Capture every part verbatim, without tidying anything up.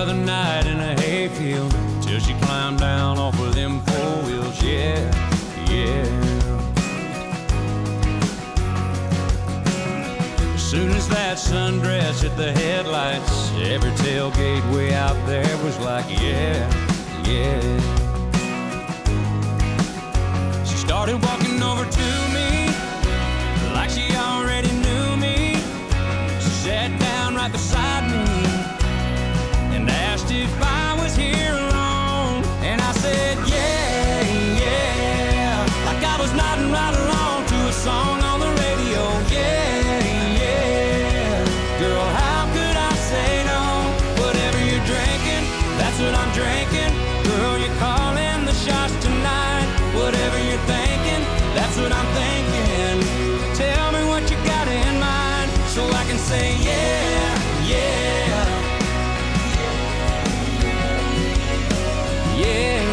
other night in a hayfield till she climbed down off of them four wheels. Yeah, yeah. As soon as that sundress hit the headlights, every tailgate way out there was like, yeah, yeah. She started walking over to me like she already knew me. She sat down right beside me and asked if I was here alone. And I said, yeah, yeah, like I was nodding right along to a song on the radio. Yeah, yeah, girl, how could I say no? Whatever you're drinking, that's what I'm drinking. Girl, you're calling the shots tonight. Whatever you're thinking, that's what I'm thinking. Tell me what you got in mind so I can say yeah, yeah. Yeah,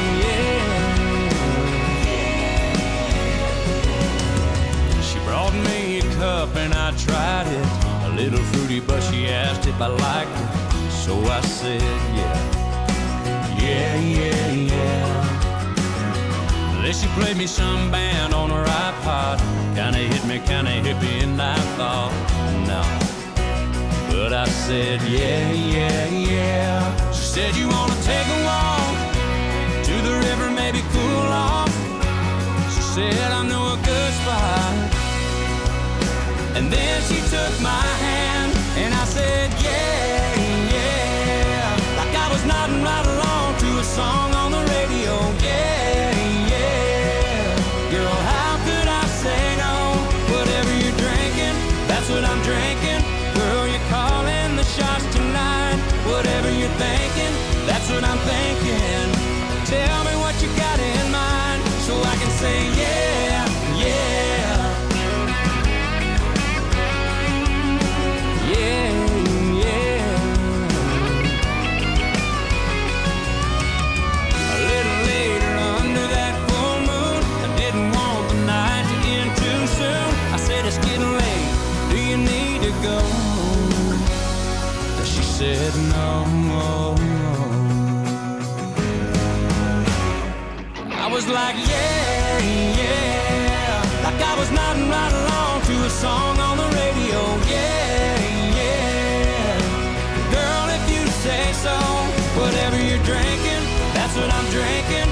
yeah. She brought me a cup and I tried it. A little fruity, but she asked if I liked it. So I said yeah, yeah, yeah, yeah. Then she played me some band on her iPod. Kinda hit me, kinda hippie, and I thought, no. But I said, yeah, yeah, yeah. She said, you wanna take a walk to the river, maybe cool off. She said, I know a good spot. And then she took my hand, and I said, yeah, yeah. Like I was nodding right along to a song on the radio. Yeah, yeah. Girl, how could I say no? Whatever you're drinking, that's what I'm drinking. Girl, you're calling the shots tonight. Whatever you're thinking, that's what I'm thinking. Tell me what you got in mind so I can say yeah, yeah. Yeah, yeah. A little later under that full moon, I didn't want the night to end too soon. I said it's getting late, do you need to go? She said no, no, no. I was like yeah, yeah. Like I was nodding right along to a song on the radio. Yeah, yeah. Girl, if you say so. Whatever you're drinking, that's what I'm drinking.